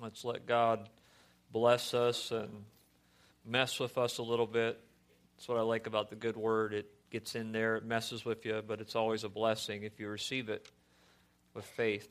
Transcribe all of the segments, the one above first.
Let's let God bless us and mess with us a little bit. That's what I like about the good word. It gets in there, it messes with you, but it's always a blessing if you receive it with faith.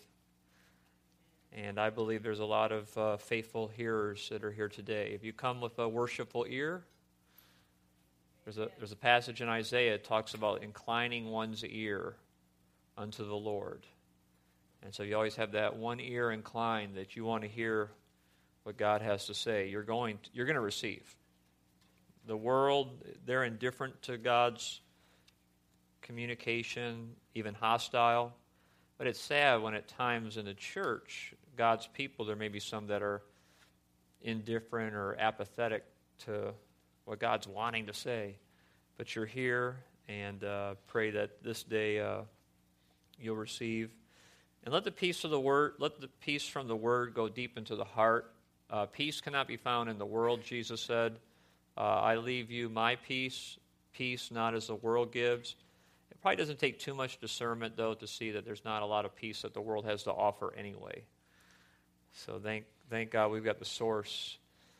And I believe there's a lot of faithful hearers that are here today. If you come with a worshipful ear, there's a passage in Isaiah that talks about inclining one's ear unto the Lord. And so you always have that one ear inclined that you want to hear what God has to say. You're going to receive. The world, they're indifferent to God's communication, even hostile. But it's sad when at times in the church, God's people, there may be some that are indifferent or apathetic to what God's wanting to say. But you're here, and pray that this day you'll receive. And let the peace from the word go deep into the heart. Peace cannot be found in the world, Jesus said. I leave you my peace not as the world gives. It probably doesn't take too much discernment, though, to see that there's not a lot of peace that the world has to offer anyway. So thank God we've got the source.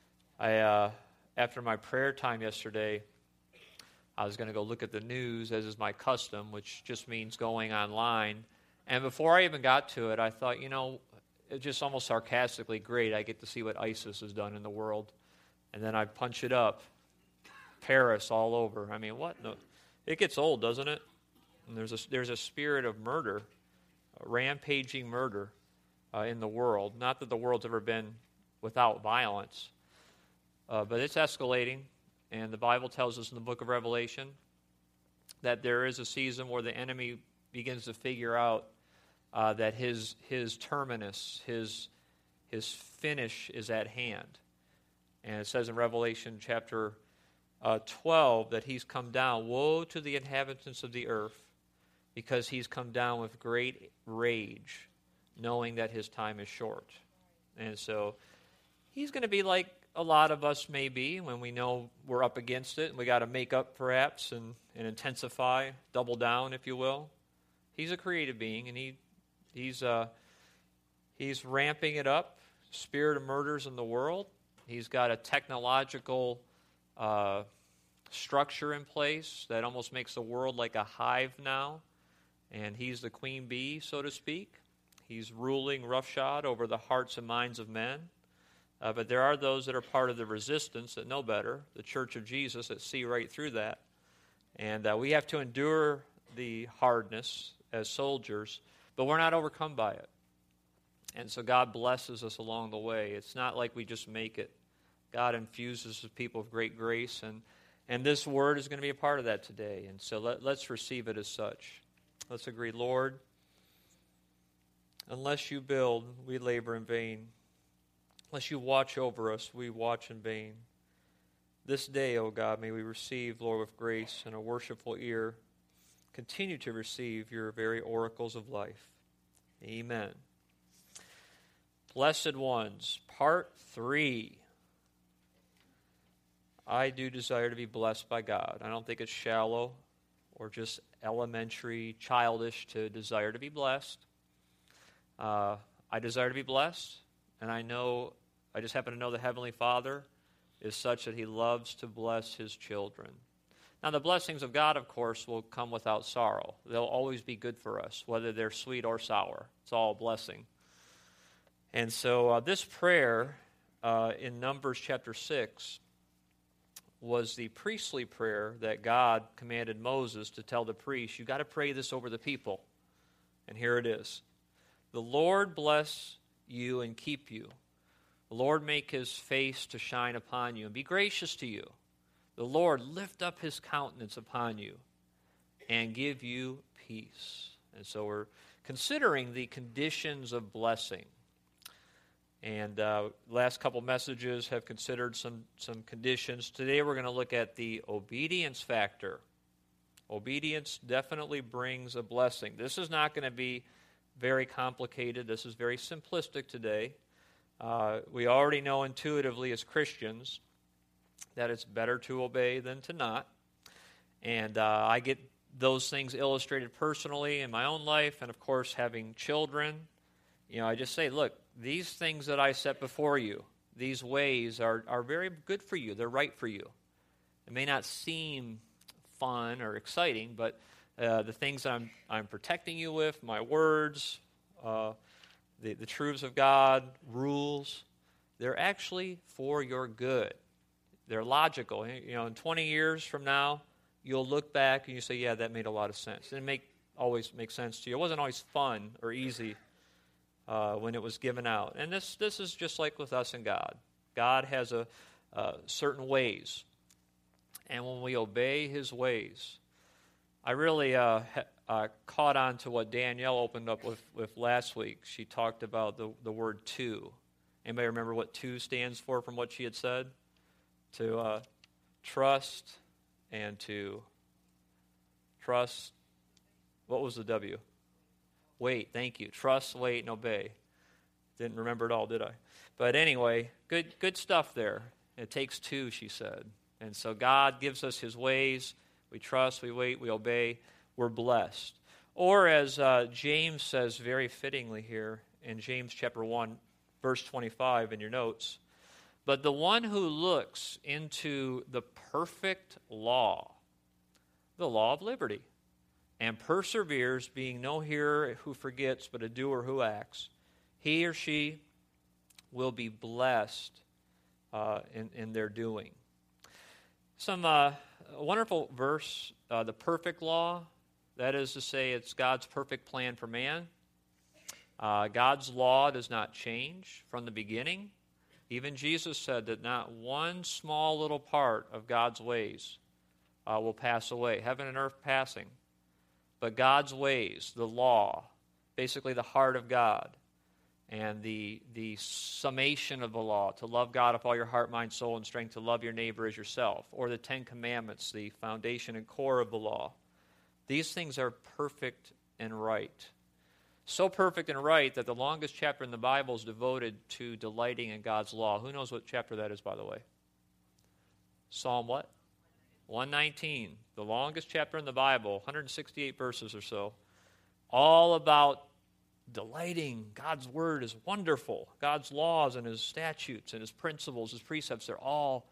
After my prayer time yesterday, I was going to go look at the news, as is my custom, which just means going online. And before I even got to it, I thought, it's just almost sarcastically great. I get to see what ISIS has done in the world. And then I punch it up. Paris all over. I mean, what? No, it gets old, doesn't it? And there's a spirit of murder, rampaging murder in the world. Not that the world's ever been without violence, but it's escalating. And the Bible tells us in the book of Revelation that there is a season where the enemy begins to figure out that his terminus, his finish is at hand. And it says in Revelation chapter 12 that he's come down. Woe to the inhabitants of the earth, because he's come down with great rage, knowing that his time is short. And so he's going to be like a lot of us may be when we know we're up against it, and we got to make up perhaps and intensify, double down, if you will. He's a creative being, and he's ramping it up. Spirit of murders in the world. He's got a technological structure in place that almost makes the world like a hive now. And he's the queen bee, so to speak. He's ruling roughshod over the hearts and minds of men. But there are those that are part of the resistance that know better, the Church of Jesus, that see right through that. And we have to endure the hardness as soldiers, but we're not overcome by it. And so God blesses us along the way. It's not like we just make it. God infuses His people with great grace, and this word is going to be a part of that today. And so let's receive it as such. Let's agree, Lord, unless you build, we labor in vain. Unless you watch over us, we watch in vain. This day, O God, may we receive, Lord, with grace and a worshipful ear, continue to receive your very oracles of life. Amen. Blessed ones, part 3. I do desire to be blessed by God. I don't think it's shallow or just elementary, childish to desire to be blessed. I desire to be blessed, and I just happen to know the Heavenly Father is such that He loves to bless His children. Now, the blessings of God, of course, will come without sorrow. They'll always be good for us, whether they're sweet or sour. It's all a blessing. And so this prayer in Numbers chapter 6 was the priestly prayer that God commanded Moses to tell the priests, you got to pray this over the people. And here it is. The Lord bless you and keep you. The Lord make His face to shine upon you and be gracious to you. The Lord lift up His countenance upon you and give you peace. And so we're considering the conditions of blessing. And last couple messages have considered some conditions. Today we're going to look at the obedience factor. Obedience definitely brings a blessing. This is not going to be very complicated. This is very simplistic today. We already know intuitively as Christians that it's better to obey than to not. And I get those things illustrated personally in my own life. And, of course, having children, I just say, look, these things that I set before you, these ways are very good for you. They're right for you. It may not seem fun or exciting, but the things that I'm protecting you with, my words, the truths of God, rules, they're actually for your good. They're logical. You know, in 20 years from now, you'll look back and you say, yeah, that made a lot of sense. It didn't always make sense to you. It wasn't always fun or easy when it was given out. And this is just like with us and God. God has certain ways. And when we obey his ways, I really caught on to what Danielle opened up with last week. She talked about the word to. Anybody remember what to stands for from what she had said? To trust and to trust. What was the W? Wait, thank you. Trust, wait, and obey. Didn't remember it all, did I? But anyway, good stuff there. It takes two, she said. And so God gives us his ways. We trust, we wait, we obey. We're blessed. Or as James says very fittingly here in James chapter 1, verse 25 in your notes, but the one who looks into the perfect law, the law of liberty, and perseveres, being no hearer who forgets, but a doer who acts, he or she will be blessed in their doing. Some wonderful verse, the perfect law, that is to say it's God's perfect plan for man. God's law does not change from the beginning. Even Jesus said that not one small little part of God's ways will pass away. Heaven and earth passing. But God's ways, the law, basically the heart of God, and the summation of the law, to love God with all your heart, mind, soul, and strength, to love your neighbor as yourself, or the Ten Commandments, the foundation and core of the law. These things are perfect and right. So perfect and right that the longest chapter in the Bible is devoted to delighting in God's law. Who knows what chapter that is, by the way? Psalm what? 119. The longest chapter in the Bible, 168 verses or so. All about delighting. God's word is wonderful. God's laws and his statutes and his principles, his precepts, they're all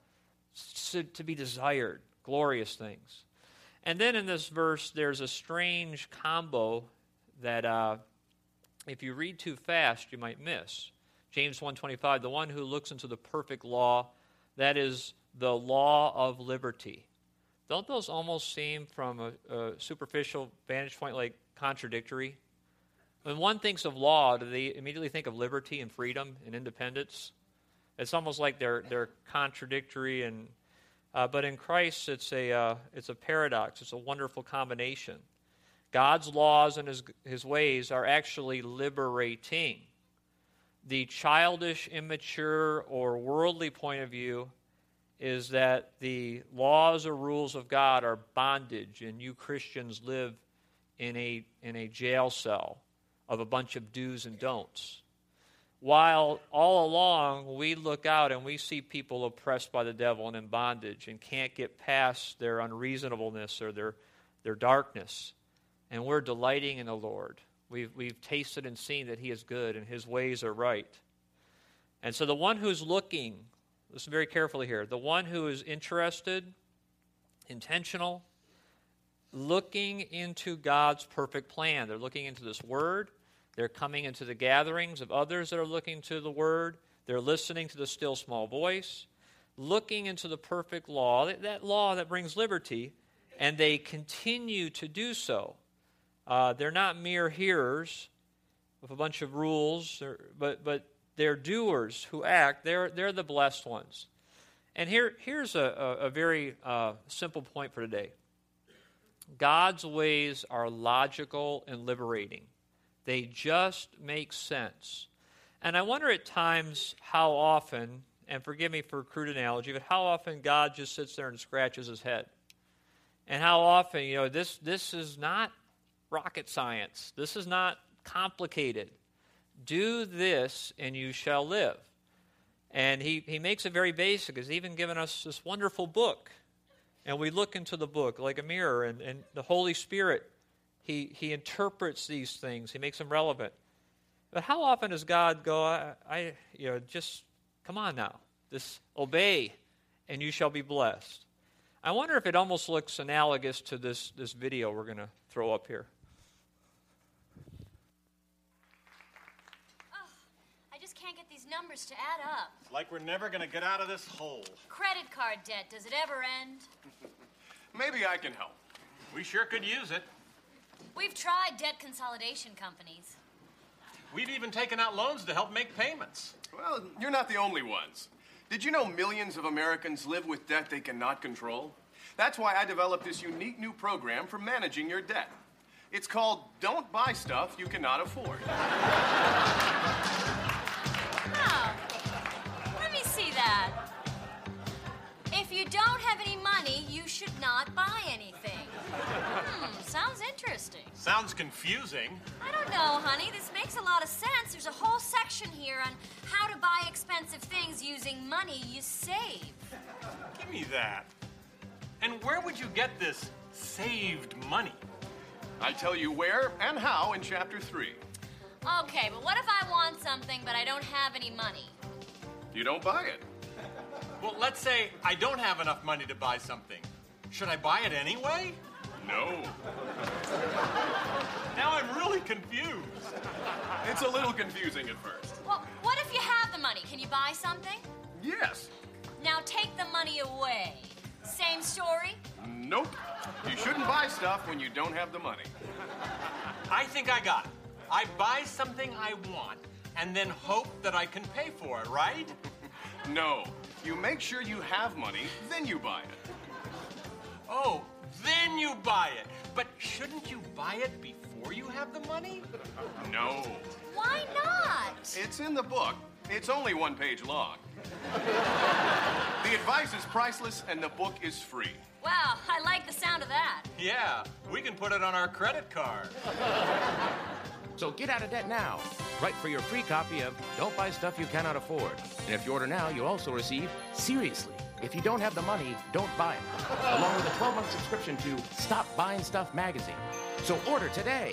to be desired. Glorious things. And then in this verse, there's a strange combo that if you read too fast, you might miss. James 1:25, the one who looks into the perfect law, that is the law of liberty. Don't those almost seem, from a superficial vantage point, like contradictory? When one thinks of law, do they immediately think of liberty and freedom and independence? It's almost like they're contradictory, and but in Christ, it's a paradox. It's a wonderful combination. God's laws and his ways are actually liberating. The childish, immature, or worldly point of view is that the laws or rules of God are bondage, and you Christians live in a jail cell of a bunch of do's and don'ts. While all along we look out and we see people oppressed by the devil and in bondage and can't get past their unreasonableness or their darkness. And we're delighting in the Lord. We've tasted and seen that he is good and his ways are right. And so the one who's looking, listen very carefully here, the one who is interested, intentional, looking into God's perfect plan. They're looking into this word. They're coming into the gatherings of others that are looking to the word. They're listening to the still small voice, looking into the perfect law, that law that brings liberty, and they continue to do so. They're not mere hearers of a bunch of rules, but they're doers who act. They're the blessed ones. And here's a very simple point for today. God's ways are logical and liberating. They just make sense. And I wonder at times how often, and forgive me for a crude analogy, but how often God just sits there and scratches his head. And how often, this is not rocket science. This is not complicated. Do this and you shall live. And he makes it very basic. He's even given us this wonderful book. And we look into the book like a mirror, and the Holy Spirit, He interprets these things. He makes them relevant. But how often does God go, just come on now, just obey, and you shall be blessed? I wonder if it almost looks analogous to this video we're going to throw up here. Oh, I just can't get these numbers to add up. It's like we're never going to get out of this hole. Credit card debt, does it ever end? Maybe I can help. We sure could use it. We've tried debt consolidation companies. We've even taken out loans to help make payments. Well, you're not the only ones. Did you know millions of Americans live with debt they cannot control? That's why I developed this unique new program for managing your debt. It's called Don't Buy Stuff You Cannot Afford. Oh, let me see that. If you don't have any money, you should not buy anything. Sounds interesting. Sounds confusing. I don't know, honey. This makes a lot of sense. There's a whole section here on how to buy expensive things using money you save. Give me that. And where would you get this saved money? I tell you where and how in Chapter 3. Okay, but what if I want something but I don't have any money? You don't buy it. Well, let's say I don't have enough money to buy something. Should I buy it anyway? No. Now I'm really confused. It's a little confusing at first. Well, what if you have the money? Can you buy something? Yes. Now take the money away. Same story? Nope. You shouldn't buy stuff when you don't have the money. I think I got it. I buy something I want and then hope that I can pay for it, right? No. You make sure you have money, then you buy it. Oh, then you buy it. But shouldn't you buy it before you have the money? No. Why not? It's in the book. It's only 1 page long. The advice is priceless and the book is free. Wow, I like the sound of that. Yeah, we can put it on our credit card. So get out of debt now. Write for your free copy of Don't Buy Stuff You Cannot Afford. And if you order now, you'll also receive Seriously, if you don't have the money, don't buy it, along with a 12-month subscription to Stop Buying Stuff magazine. So order today.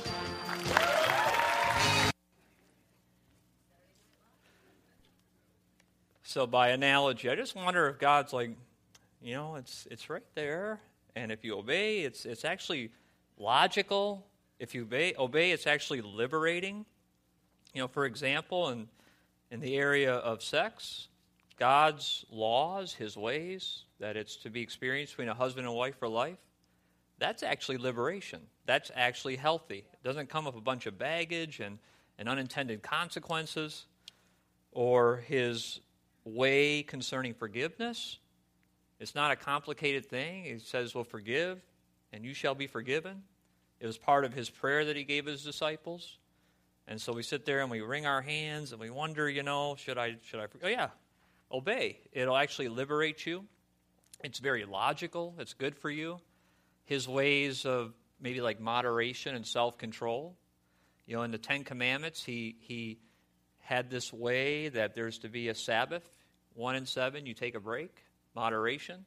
So by analogy, I just wonder if God's like, it's right there, and if you obey, it's actually logical. If you obey, it's actually liberating. For example, in the area of sex, God's laws, His ways, that it's to be experienced between a husband and wife for life, that's actually liberation. That's actually healthy. It doesn't come with a bunch of baggage and unintended consequences. Or His way concerning forgiveness. It's not a complicated thing. He says, well, forgive, and you shall be forgiven. It was part of His prayer that He gave His disciples. And so we sit there and we wring our hands and we wonder, should I? Oh, yeah, obey. It'll actually liberate you. It's very logical. It's good for you. His ways of maybe like moderation and self-control. In the Ten Commandments, He had this way that there's to be a Sabbath, 1 and 7, you take a break, moderation.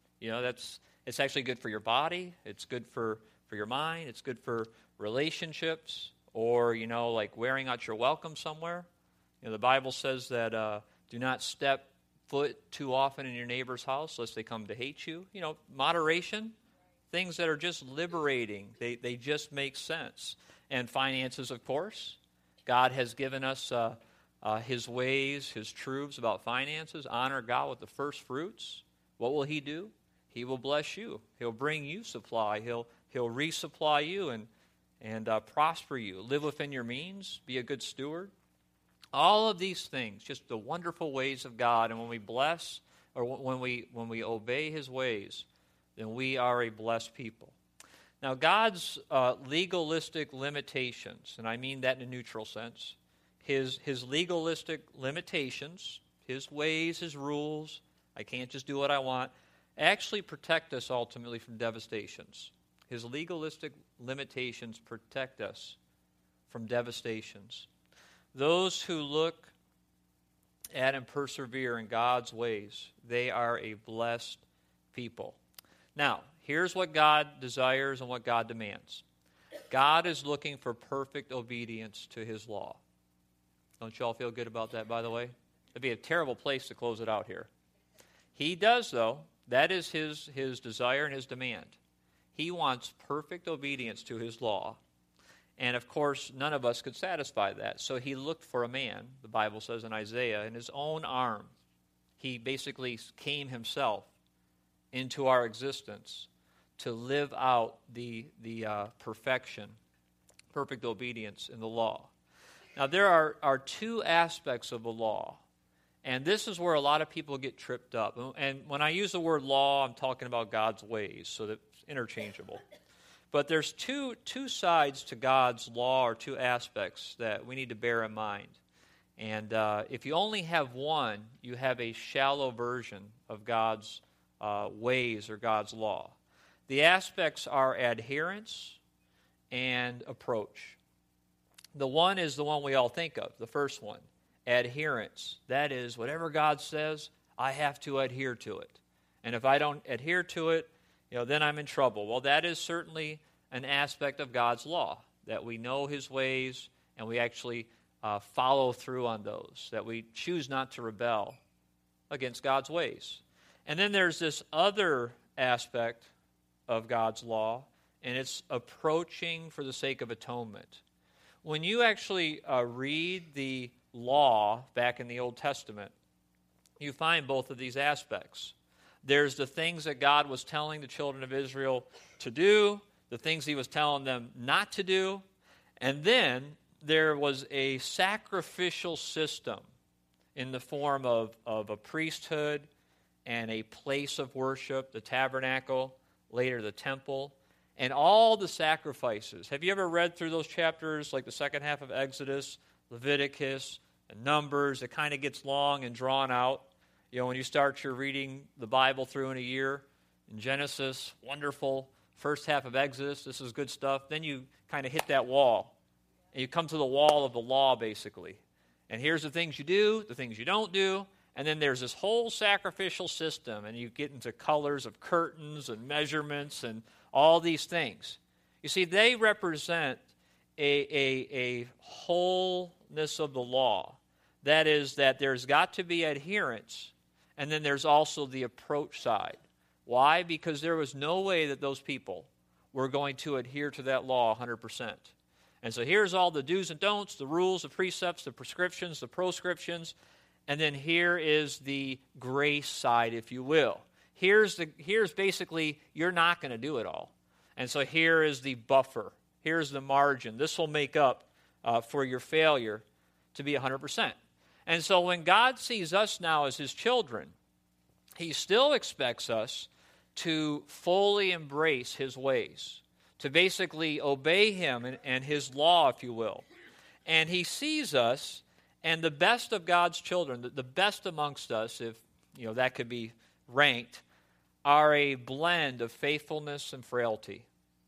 It's actually good for your body. It's good for your mind. It's good for relationships. Or, like wearing out your welcome somewhere. The Bible says that do not step foot too often in your neighbor's house lest they come to hate you. Moderation, things that are just liberating. They just make sense. And finances, of course. God has given us His ways, His truths about finances. Honor God with the first fruits. What will He do? He will bless you. He'll bring you supply. He'll resupply you and prosper you. Live within your means. Be a good steward. All of these things, just the wonderful ways of God. And when we bless, or when we obey His ways, then we are a blessed people. Now, God's legalistic limitations, and I mean that in a neutral sense, His legalistic limitations, His ways, His rules, I can't just do what I want, actually protect us ultimately from devastations. His legalistic limitations protect us from devastations. Those who look at and persevere in God's ways, they are a blessed people. Now, here's what God desires and what God demands. God is looking for perfect obedience to His law. Don't you all feel good about that, by the way? It'd be a terrible place to close it out here. He does, though. That is his desire and his demand. He wants perfect obedience to his law. And, of course, none of us could satisfy that. So he looked for a man, the Bible says in Isaiah, in his own arm. He basically came himself into our existence to live out the perfection, perfect obedience in the law. Now, there are two aspects of the law, and this is where a lot of people get tripped up. And when I use the word law, I'm talking about God's ways, so that's interchangeable. But there's two sides to God's law, or two aspects that we need to bear in mind. And if you only have one, you have a shallow version of God's ways or God's law. The aspects are adherence and approach. The one is the one we all think of, the first one, adherence. That is, whatever God says, I have to adhere to it. And if I don't adhere to it, then I'm in trouble. Well, that is certainly an aspect of God's law, that we know his ways and we actually follow through on those, that we choose not to rebel against God's ways. And then there's this other aspect of God's law, and it's approaching for the sake of atonement. When you actually read the law back in the Old Testament, you find both of these aspects. There's the things that God was telling the children of Israel to do, the things he was telling them not to do, and then there was a sacrificial system in the form of a priesthood and a place of worship, the tabernacle, later the temple, and all the sacrifices. Have you ever read through those chapters, like the second half of Exodus, Leviticus, and Numbers? It kind of gets long and drawn out. When you start your reading the Bible through in a year, in Genesis, wonderful. First half of Exodus, this is good stuff. Then you kind of hit that wall. And you come to the wall of the law, basically. And here's the things you do, the things you don't do. And then there's this whole sacrificial system. And you get into colors of curtains and measurements and all these things. You see, they represent a wholeness of the law. That is, that there's got to be adherence. And then there's also the approach side. Why? Because there was no way that those people were going to adhere to that law 100%. And so here's all the do's and don'ts, the rules, the precepts, the prescriptions, the proscriptions, and then here is the grace side, if you will. Here's basically, you're not going to do it all. And so here is the buffer. Here's the margin. This will make up for your failure to be 100%. And so when God sees us now as his children, he still expects us to fully embrace his ways, to basically obey him and his law, if you will. And he sees us, and the best of God's children, the best amongst us, if that could be ranked, are a blend of faithfulness and frailty.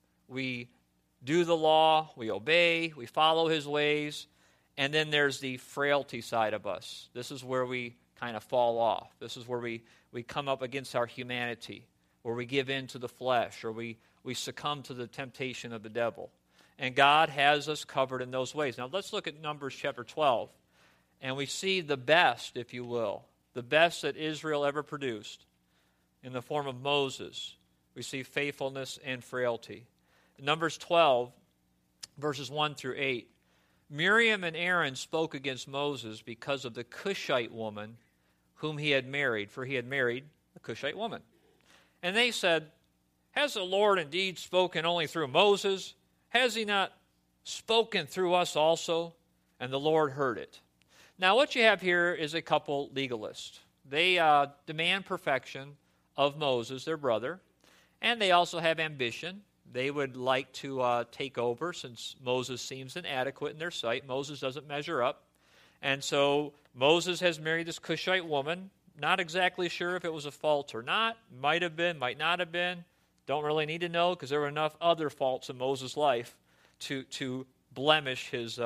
We do the law, we obey, we follow his ways, and then there's the frailty side of us. This is where we kind of fall off. This is where we come up against our humanity, where we give in to the flesh, or we succumb to the temptation of the devil. And God has us covered in those ways. Now let's look at Numbers chapter 12. And we see the best, if you will, the best that Israel ever produced in the form of Moses. We see faithfulness and frailty. In Numbers 12, verses 1 through 8, Miriam and Aaron spoke against Moses because of the Cushite woman whom he had married, for he had married a Cushite woman. And they said, has the Lord indeed spoken only through Moses? Has he not spoken through us also? And the Lord heard it. Now what you have here is a couple legalists. They demand perfection of Moses, their brother, and they also have ambition. They would like to take over since Moses seems inadequate in their sight. Moses doesn't measure up. And so Moses has married this Cushite woman. Not exactly sure if it was a fault or not. Might have been, might not have been. Don't really need to know because there were enough other faults in Moses' life to blemish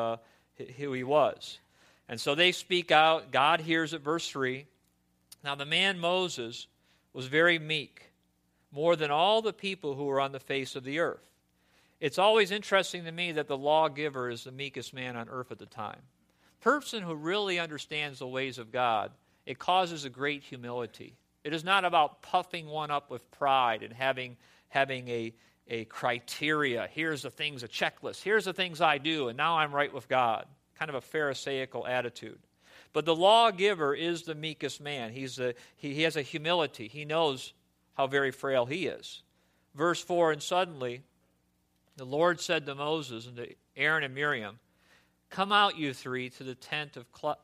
who he was. And so they speak out. God hears it, verse 3. Now the man Moses was very meek, more than all the people who were on the face of the earth. It's always interesting to me that the lawgiver is the meekest man on earth at the time. person who really understands the ways of God, it causes a great humility. It is not about puffing one up with pride and having a criteria. Here's the things, a checklist. Here's the things I do, and now I'm right with God. Kind of a Pharisaical attitude. But the lawgiver is the meekest man. He has a humility. He knows how very frail he is. Verse 4, and suddenly the Lord said to Moses and to Aaron and Miriam, "Come out, you three, to the tent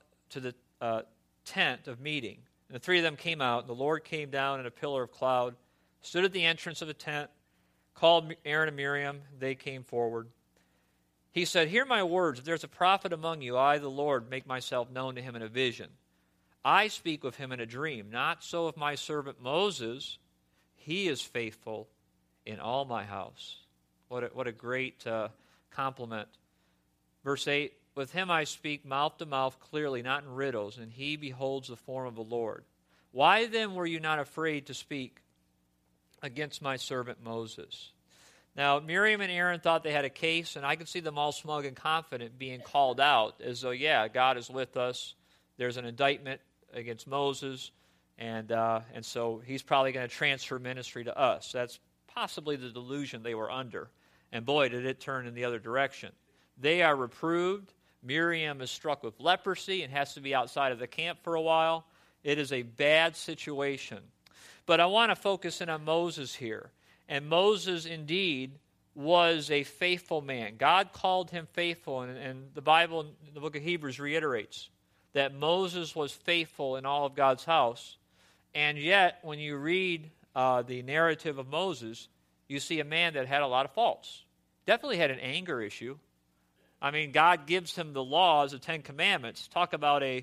of meeting." And the three of them came out, and the Lord came down in a pillar of cloud, stood at the entrance of the tent, called Aaron and Miriam. They came forward. He said, "Hear my words. If there's a prophet among you, I, the Lord, make myself known to him in a vision. I speak with him in a dream. Not so with my servant Moses. He is faithful in all my house." What a great compliment. Verse 8, "With him I speak mouth to mouth clearly, not in riddles, and he beholds the form of the Lord. Why then were you not afraid to speak against my servant Moses?" Now, Miriam and Aaron thought they had a case, and I could see them all smug and confident being called out as though, yeah, God is with us. There's an indictment against Moses, and so he's probably going to transfer ministry to us. That's possibly the delusion they were under. And boy, did it turn in the other direction. They are reproved. Miriam is struck with leprosy and has to be outside of the camp for a while. It is a bad situation. But I want to focus in on Moses here. And Moses indeed was a faithful man. God called him faithful, and the Bible in the book of Hebrews reiterates that Moses was faithful in all of God's house. And yet, when you read the narrative of Moses, you see a man that had a lot of faults. Definitely had an anger issue. I mean, God gives him the laws, the Ten Commandments. Talk about a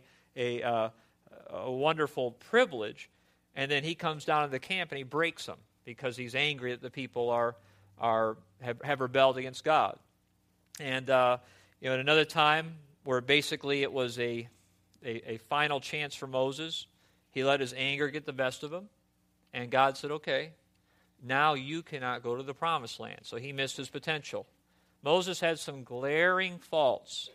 wonderful privilege. And then he comes down to the camp and he breaks them because he's angry that the people have rebelled against God. And at another time where basically it was a final chance for Moses, he let his anger get the best of him. And God said, "Okay, now you cannot go to the promised land." So he missed his potential. Moses had some glaring faults,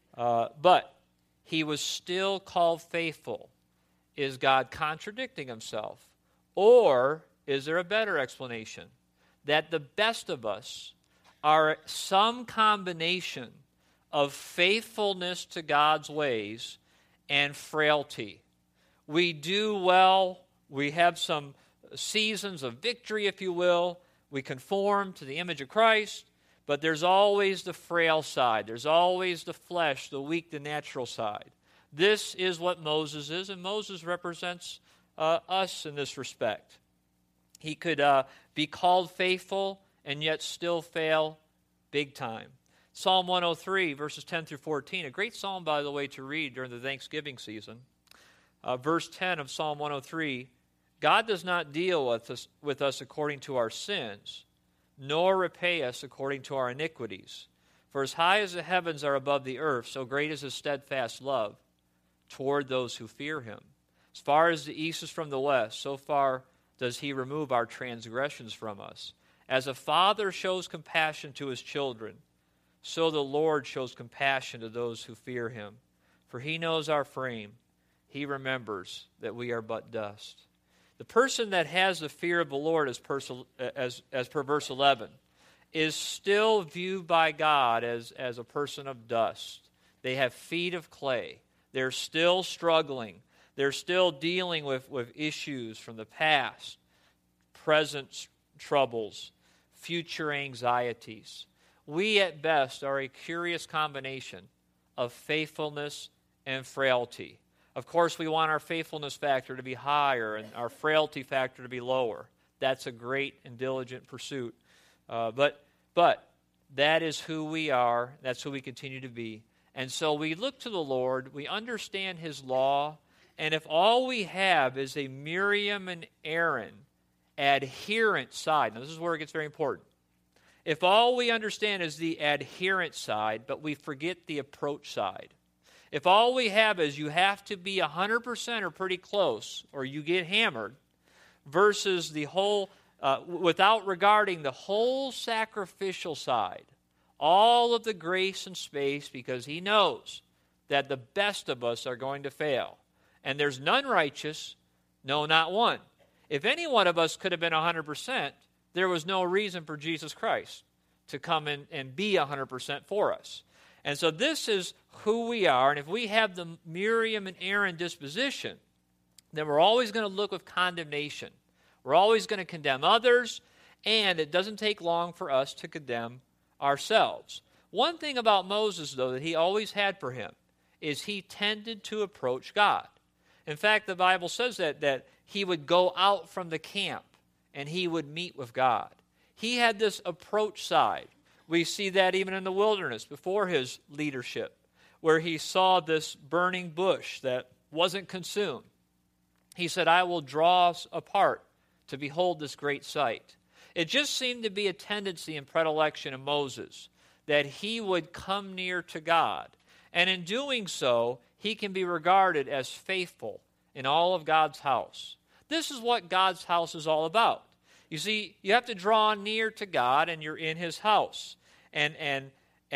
but he was still called faithful. Is God contradicting himself? Or is there a better explanation? That the best of us are some combination of faithfulness to God's ways and frailty. We do well. We have some seasons of victory, if you will. We conform to the image of Christ, but there's always the frail side. There's always the flesh, the weak, the natural side. This is what Moses is, and Moses represents us in this respect. He could be called faithful and yet still fail big time. Psalm 103, verses 10 through 14, a great psalm, by the way, to read during the Thanksgiving season. Verse 10 of Psalm 103, "God does not deal with us according to our sins, nor repay us according to our iniquities. For as high as the heavens are above the earth, so great is his steadfast love toward those who fear him. As far as the east is from the west, so far does he remove our transgressions from us. As a father shows compassion to his children, so the Lord shows compassion to those who fear him. For he knows our frame. He remembers that we are but dust." The person that has the fear of the Lord, as per verse 11, is still viewed by God as a person of dust. They have feet of clay. They're still struggling. They're still dealing with issues from the past, present troubles, future anxieties. We at best are a curious combination of faithfulness and frailty. Of course, we want our faithfulness factor to be higher and our frailty factor to be lower. That's a great and diligent pursuit. But that is who we are. That's who we continue to be. And so we look to the Lord. We understand his law. And if all we have is a Miriam and Aaron adherent side, now this is where it gets very important. If all we understand is the adherent side, but we forget the approach side, if all we have is you have to be 100% or pretty close or you get hammered, versus the whole, without regarding the whole sacrificial side, all of the grace and space, because he knows that the best of us are going to fail. And there's none righteous, no, not one. If any one of us could have been 100%, there was no reason for Jesus Christ to come in and be 100% for us. And so this is who we are. And if we have the Miriam and Aaron disposition, then we're always going to look with condemnation. We're always going to condemn others, and it doesn't take long for us to condemn ourselves. One thing about Moses, though, that he always had for him is he tended to approach God. In fact, the Bible says that he would go out from the camp and he would meet with God. He had this approach side. We see that even in the wilderness before his leadership, where he saw this burning bush that wasn't consumed. He said, I will draw us apart to behold this great sight. It just seemed to be a tendency and predilection of Moses that he would come near to God. And in doing so, he can be regarded as faithful in all of God's house. This is what God's house is all about. You see, you have to draw near to God, and you're in his house. And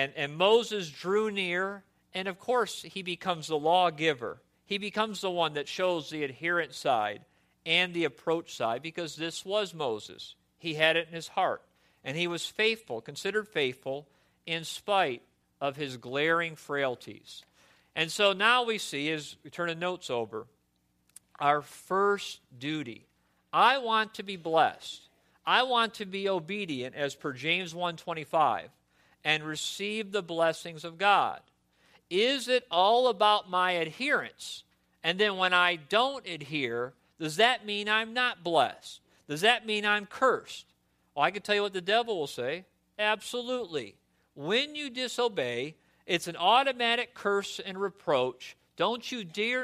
Moses drew near, and of course, he becomes the lawgiver. He becomes the one that shows the adherent side and the approach side, because this was Moses. He had it in his heart. And he was faithful, considered faithful, in spite of his glaring frailties. And so now we see, as we turn the notes over, our first duty. I want to be blessed. I want to be obedient, as per James 1:25, and receive the blessings of God. Is it all about my adherence? And then when I don't adhere, does that mean I'm not blessed? Does that mean I'm cursed? Well, I can tell you what the devil will say. Absolutely. When you disobey, it's an automatic curse and reproach. Don't you dare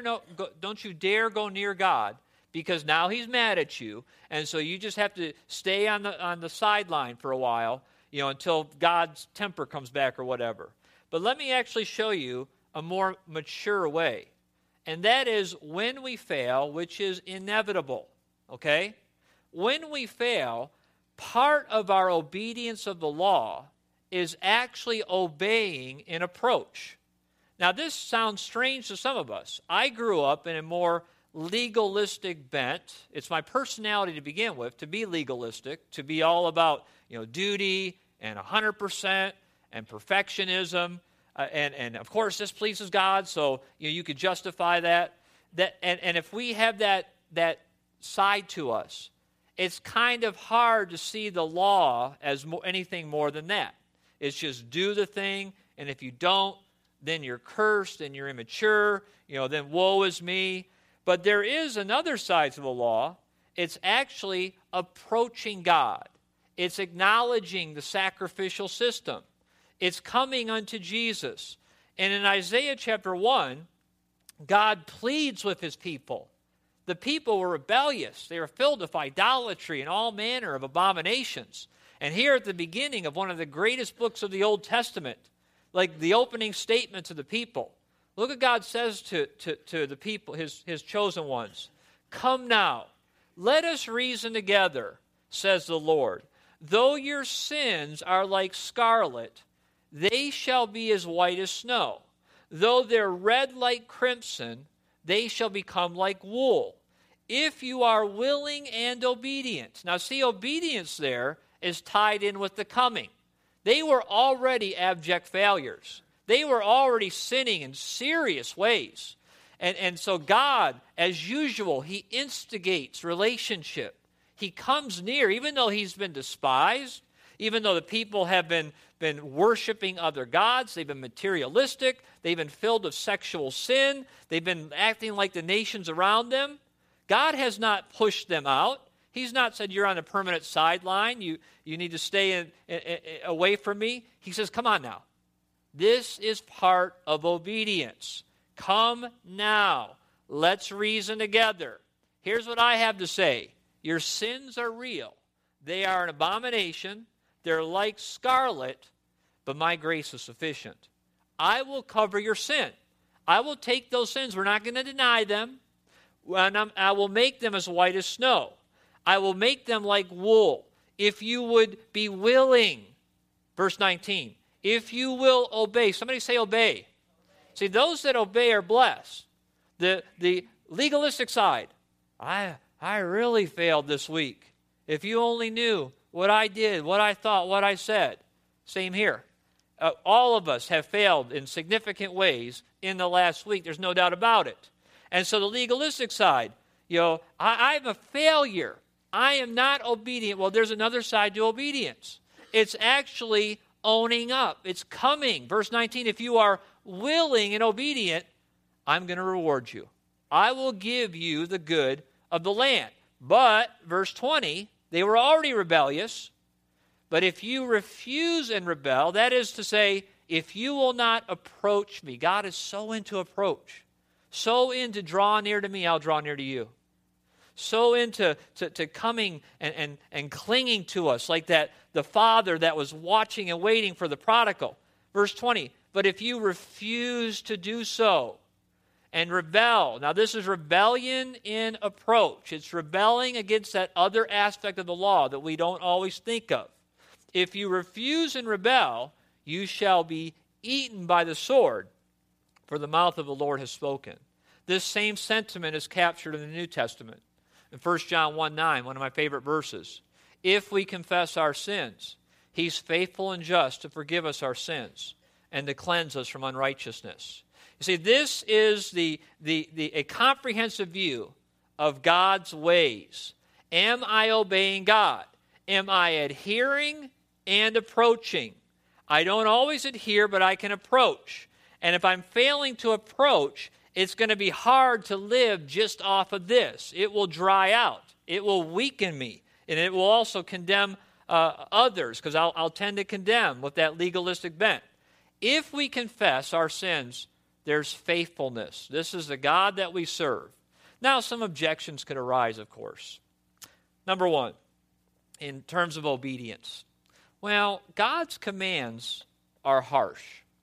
go near God, because now he's mad at you, and so you just have to stay on the sideline for a while, until God's temper comes back or whatever. But let me actually show you a more mature way, and that is when we fail, which is inevitable, okay? When we fail, part of our obedience of the law is actually obeying an approach. Now, this sounds strange to some of us. I grew up in a more legalistic bent. It's my personality to begin with, to be legalistic, to be all about duty and 100% and perfectionism. And of course, this pleases God, so you could justify that. And if we have that side to us, it's kind of hard to see the law as anything more than that. It's just do the thing, and if you don't, then you're cursed and you're immature, then woe is me. But there is another side to the law. It's actually approaching God. It's acknowledging the sacrificial system. It's coming unto Jesus. And in Isaiah chapter 1, God pleads with his people. The people were rebellious. They were filled with idolatry and all manner of abominations. And here at the beginning of one of the greatest books of the Old Testament, like the opening statement to the people, look what God says to the people, his chosen ones. Come now, let us reason together, says the Lord. Though your sins are like scarlet, they shall be as white as snow. Though they're red like crimson, they shall become like wool. If you are willing and obedient. Now see, obedience there is tied in with the coming. They were already abject failures. They were already sinning in serious ways. And so God, as usual, he instigates relationship. He comes near, even though he's been despised, even though the people have been worshiping other gods, they've been materialistic, they've been filled with sexual sin, they've been acting like the nations around them. God has not pushed them out. He's not said, you're on a permanent sideline, you need to stay away from me. He says, come on now. This is part of obedience. Come now. Let's reason together. Here's what I have to say. Your sins are real. They are an abomination. They're like scarlet, but my grace is sufficient. I will cover your sin. I will take those sins. We're not going to deny them. And I will make them as white as snow. I will make them like wool. If you would be willing, verse 19, if you will obey. Somebody say obey. See, those that obey are blessed. The legalistic side, I really failed this week. If you only knew what I did, what I thought, what I said. Same here. All of us have failed in significant ways in the last week. There's no doubt about it. And so the legalistic side, I'm a failure. I am not obedient. Well, there's another side to obedience. It's actually owning up. It's coming. Verse 19, if you are willing and obedient, I'm going to reward you. I will give you the good of the land. But, verse 20, they were already rebellious. But if you refuse and rebel, that is to say, if you will not approach me, God is so into approach, so into draw near to me, I'll draw near to you. So into to coming and clinging to us like that, the father that was watching and waiting for the prodigal. Verse 20, but if you refuse to do so and rebel, now this is rebellion in approach. It's rebelling against that other aspect of the law that we don't always think of. If you refuse and rebel, you shall be eaten by the sword, for the mouth of the Lord has spoken. This same sentiment is captured in the New Testament. In 1 John 1:9, one of my favorite verses, if we confess our sins, he's faithful and just to forgive us our sins and to cleanse us from unrighteousness. You see, this is a comprehensive view of God's ways. Am I obeying God? Am I adhering and approaching? I don't always adhere, but I can approach. And if I'm failing to approach, it's going to be hard to live just off of this. It will dry out. It will weaken me. And it will also condemn others, because I'll tend to condemn with that legalistic bent. If we confess our sins, there's faithfulness. This is the God that we serve. Now, some objections could arise, of course. Number one, in terms of obedience. Well, God's commands are harsh.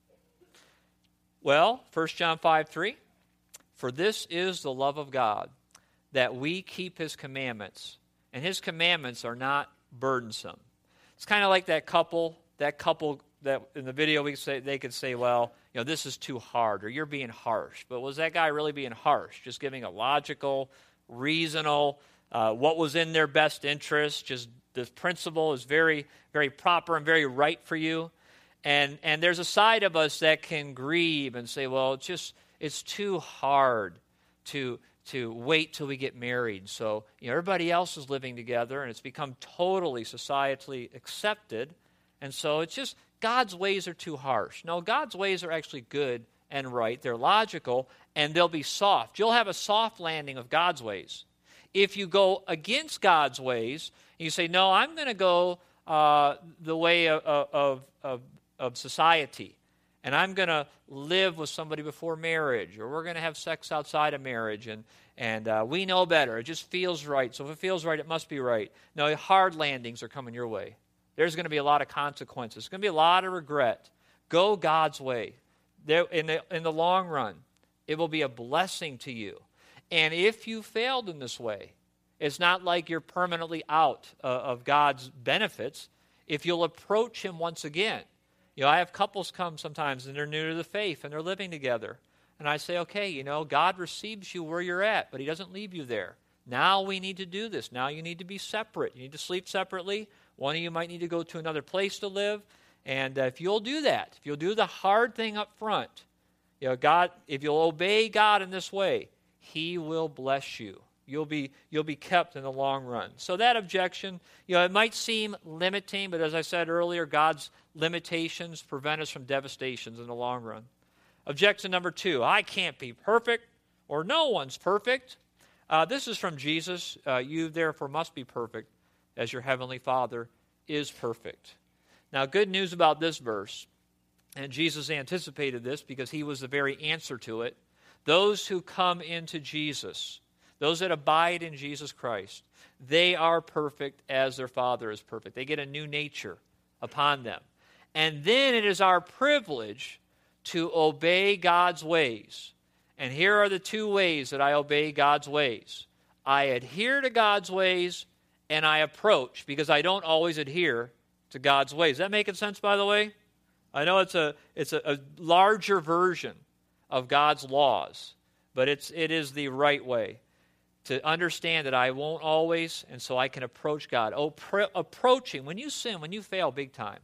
Well, 1 John 5:3, for this is the love of God, that we keep his commandments, and his commandments are not burdensome. It's kind of like that couple that in the video they could say, well, this is too hard, or you're being harsh. But was that guy really being harsh? Just giving a logical, reasonable, what was in their best interest, just this principle is very, very proper and very right for you. And there's a side of us that can grieve and say, well, it's too hard to wait till we get married. So everybody else is living together, and it's become totally societally accepted. And so it's just God's ways are too harsh. No, God's ways are actually good and right. They're logical, and they'll be soft. You'll have a soft landing of God's ways. If you go against God's ways, and you say, no, I'm going to go the way of society, and I'm going to live with somebody before marriage, or we're going to have sex outside of marriage, and we know better. It just feels right. So if it feels right, it must be right. No, hard landings are coming your way. There's going to be a lot of consequences. There's going to be a lot of regret. Go God's way. In the long run, it will be a blessing to you. And if you failed in this way, it's not like you're permanently out of God's benefits. If you'll approach him once again. I have couples come sometimes, and they're new to the faith, and they're living together. And I say, okay, God receives you where you're at, but he doesn't leave you there. Now we need to do this. Now you need to be separate. You need to sleep separately. One of you might need to go to another place to live. And if you'll do that, if you'll do the hard thing up front, God, if you'll obey God in this way, he will bless you. You'll be kept in the long run. So that objection, it might seem limiting, but as I said earlier, God's limitations prevent us from devastations in the long run. Objection number 2, I can't be perfect, or no one's perfect. This is from Jesus. You therefore must be perfect, as your heavenly Father is perfect. Now, good news about this verse, and Jesus anticipated this because he was the very answer to it. Those who come into Jesus, those that abide in Jesus Christ, they are perfect as their Father is perfect. They get a new nature upon them. And then it is our privilege to obey God's ways. And here are the 2 ways that I obey God's ways. I adhere to God's ways, and I approach, because I don't always adhere to God's ways. Is that making sense, by the way? I know it's a larger version of God's laws, but it is the right way to understand that I won't always, and so I can approach God. Approaching, when you sin, when you fail big time,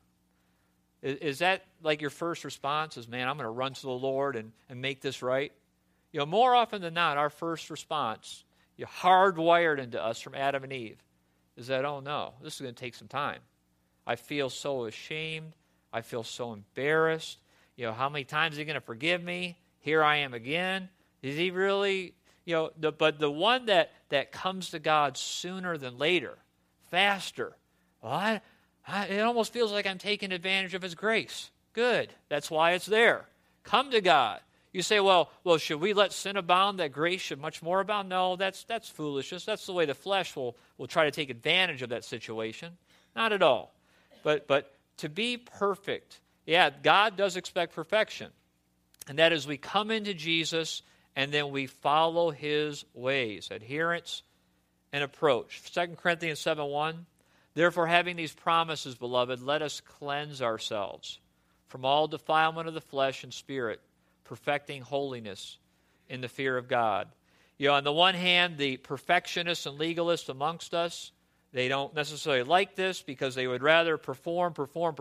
is that like your first response is, man, I'm going to run to the Lord and make this right? More often than not, our first response, hardwired into us from Adam and Eve, is that, oh no, this is going to take some time. I feel so ashamed. I feel so embarrassed. How many times is he going to forgive me? Here I am again. Is he really, but the one that comes to God sooner than later, faster, well, it almost feels like I'm taking advantage of his grace. Good. That's why it's there. Come to God. You say, well, should we let sin abound that grace should much more abound? No, that's foolishness. That's the way the flesh will try to take advantage of that situation. Not at all. But to be perfect, God does expect perfection. And that is we come into Jesus and then we follow his ways, adherence and approach. 2 Corinthians 7:1, therefore having these promises, beloved, let us cleanse ourselves from all defilement of the flesh and spirit, perfecting holiness in the fear of God. On the one hand, the perfectionists and legalists amongst us, they don't necessarily like this because they would rather perform,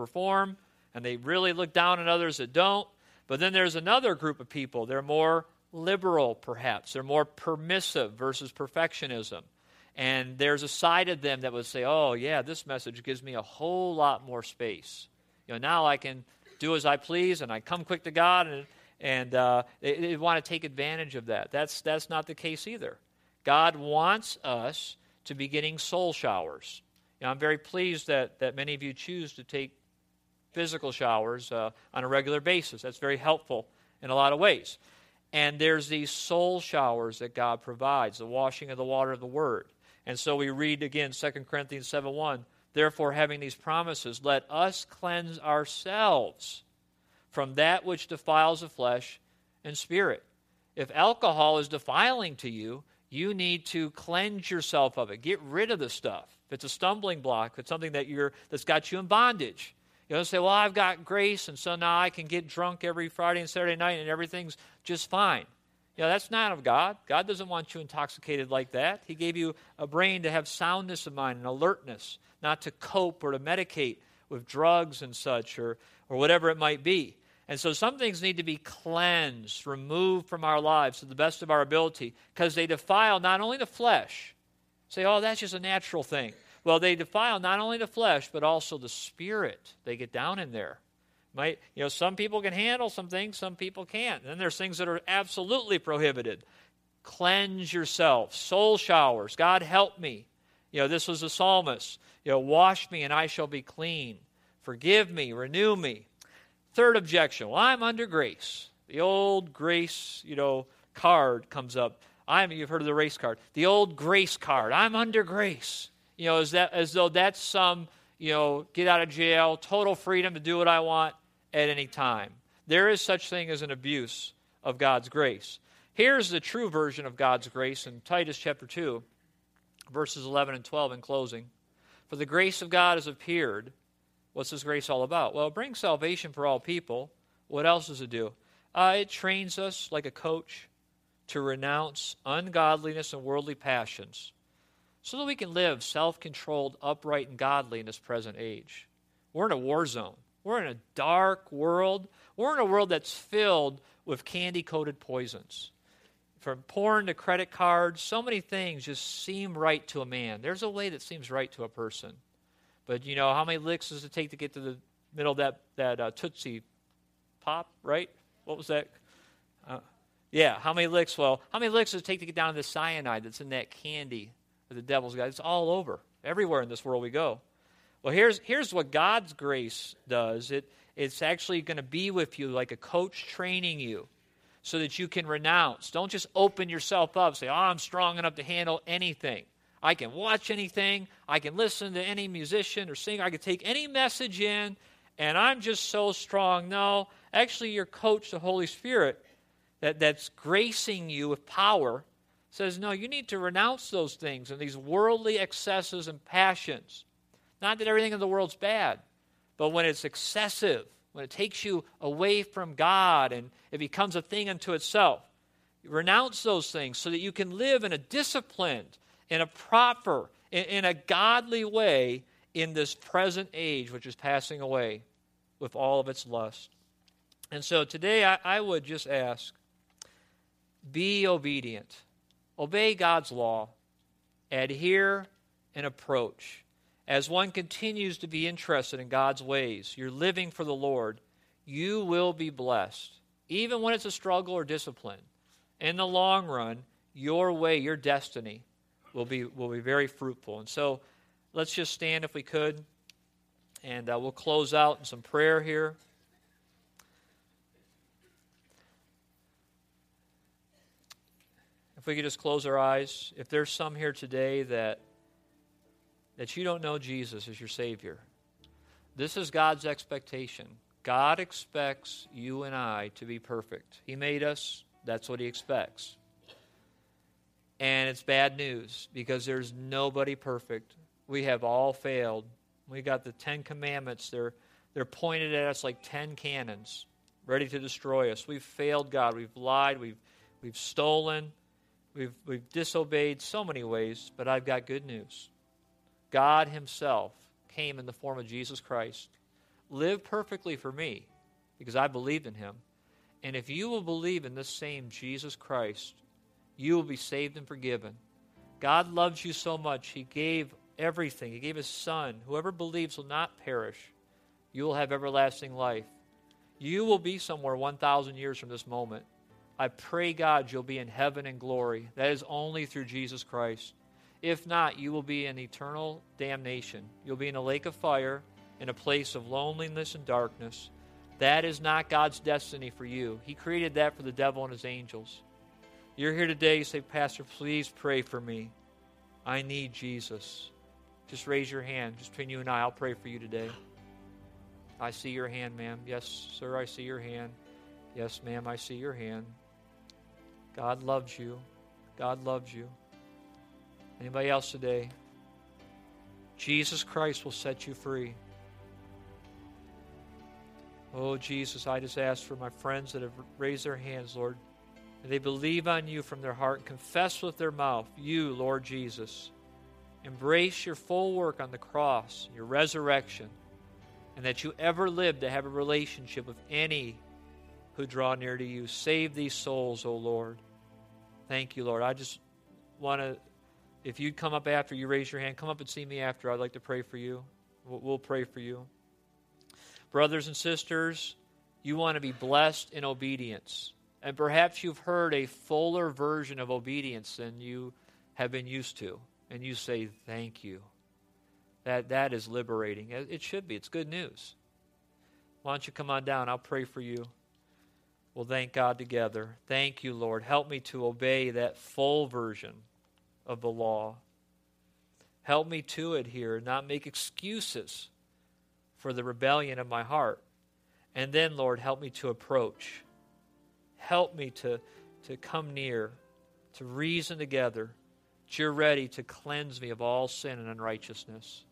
and they really look down on others that don't. But then there's another group of people. They're more liberal, perhaps. They're more permissive versus perfectionism. And there's a side of them that would say, oh, yeah, this message gives me a whole lot more space. Now I can do as I please, and I come quick to God, and they want to take advantage of that. That's not the case either. God wants us to be getting soul showers. I'm very pleased that many of you choose to take physical showers on a regular basis. That's very helpful in a lot of ways. And there's these soul showers that God provides, the washing of the water of the Word. And so we read again 2 Corinthians 7:1, therefore having these promises, let us cleanse ourselves from that which defiles the flesh and spirit. If alcohol is defiling to you, you need to cleanse yourself of it. Get rid of the stuff. If it's a stumbling block, if it's something that's got you in bondage. You don't say, well, I've got grace, and so now I can get drunk every Friday and Saturday night, and everything's just fine. That's not of God. God doesn't want you intoxicated like that. He gave you a brain to have soundness of mind and alertness, not to cope or to medicate with drugs and such or whatever it might be. And so some things need to be cleansed, removed from our lives to the best of our ability, because they defile not only the flesh. Say, oh, that's just a natural thing. Well, they defile not only the flesh, but also the spirit. They get down in there. Some people can handle some things, some people can't. And then there's things that are absolutely prohibited. Cleanse yourself. Soul showers. God, help me. This was the psalmist. Wash me and I shall be clean. Forgive me, renew me. Third objection. Well, I'm under grace. The old grace, card comes up. You've heard of the race card. The old grace card. I'm under grace. As though that's some, get out of jail, total freedom to do what I want at any time. There is such thing as an abuse of God's grace. Here's the true version of God's grace in Titus chapter 2, verses 11 and 12 in closing. For the grace of God has appeared. What's this grace all about? Well, it brings salvation for all people. What else does it do? It trains us like a coach to renounce ungodliness and worldly passions, so that we can live self-controlled, upright, and godly in this present age. We're in a war zone. We're in a dark world. We're in a world that's filled with candy-coated poisons. From porn to credit cards, so many things just seem right to a man. There's a way that seems right to a person. But how many licks does it take to get to the middle of that Tootsie Pop, right? What was that? How many licks? Well, how many licks does it take to get down to the cyanide that's in that candy? The devil's got. It's all over, everywhere in this world we go. Well, here's what God's grace does. It's actually going to be with you like a coach training you so that you can renounce. Don't just open yourself up, say, I'm strong enough to handle anything. I can watch anything. I can listen to any musician or singer. I can take any message in, and I'm just so strong. No, actually your coach, the Holy Spirit, that's gracing you with power, says, no, you need to renounce those things and these worldly excesses and passions. Not that everything in the world's bad, but when it's excessive, when it takes you away from God and it becomes a thing unto itself. Renounce those things so that you can live in a disciplined, in a proper, in a godly way in this present age which is passing away with all of its lust. And so today I would just ask, be obedient. Obey God's law. Adhere and approach. As one continues to be interested in God's ways, you're living for the Lord, you will be blessed. Even when it's a struggle or discipline. In the long run, your way, your destiny will be very fruitful. And so let's just stand if we could, and we'll close out in some prayer here. If we could just close our eyes. If there's some here today that you don't know Jesus as your Savior, this is God's expectation. God expects you and I to be perfect. He made us. That's what He expects. And it's bad news because there's nobody perfect. We have all failed. We got the 10 Commandments. They're pointed at us like 10 cannons, ready to destroy us. We've failed God. We've lied. We've stolen. We've disobeyed so many ways, but I've got good news. God Himself came in the form of Jesus Christ, lived perfectly for me because I believed in Him. And if you will believe in this same Jesus Christ, you will be saved and forgiven. God loves you so much, He gave everything. He gave His Son. Whoever believes will not perish. You will have everlasting life. You will be somewhere 1,000 years from this moment. I pray, God, you'll be in heaven and glory. That is only through Jesus Christ. If not, you will be in eternal damnation. You'll be in a lake of fire, in a place of loneliness and darkness. That is not God's destiny for you. He created that for the devil and his angels. You're here today, you say, Pastor, please pray for me. I need Jesus. Just raise your hand, just between you and I. I'll pray for you today. I see your hand, ma'am. Yes, sir, I see your hand. Yes, ma'am, I see your hand. God loves you. God loves you. Anybody else today? Jesus Christ will set you free. Oh, Jesus, I just ask for my friends that have raised their hands, Lord. That they believe on you from their heart and confess with their mouth, you, Lord Jesus. Embrace your full work on the cross, your resurrection, and that you ever live to have a relationship with any who draw near to you. Save these souls, O Lord. Thank you, Lord. I just want to, if you'd come up after you raise your hand, come up and see me after. I'd like to pray for you. We'll pray for you. Brothers and sisters, you want to be blessed in obedience. And perhaps you've heard a fuller version of obedience than you have been used to. And you say, thank you. That is liberating. It should be. It's good news. Why don't you come on down? I'll pray for you. We'll thank God together. Thank you, Lord. Help me to obey that full version of the law. Help me to adhere, not make excuses for the rebellion of my heart. And then, Lord, help me to approach. Help me to come near, to reason together. That you're ready to cleanse me of all sin and unrighteousness.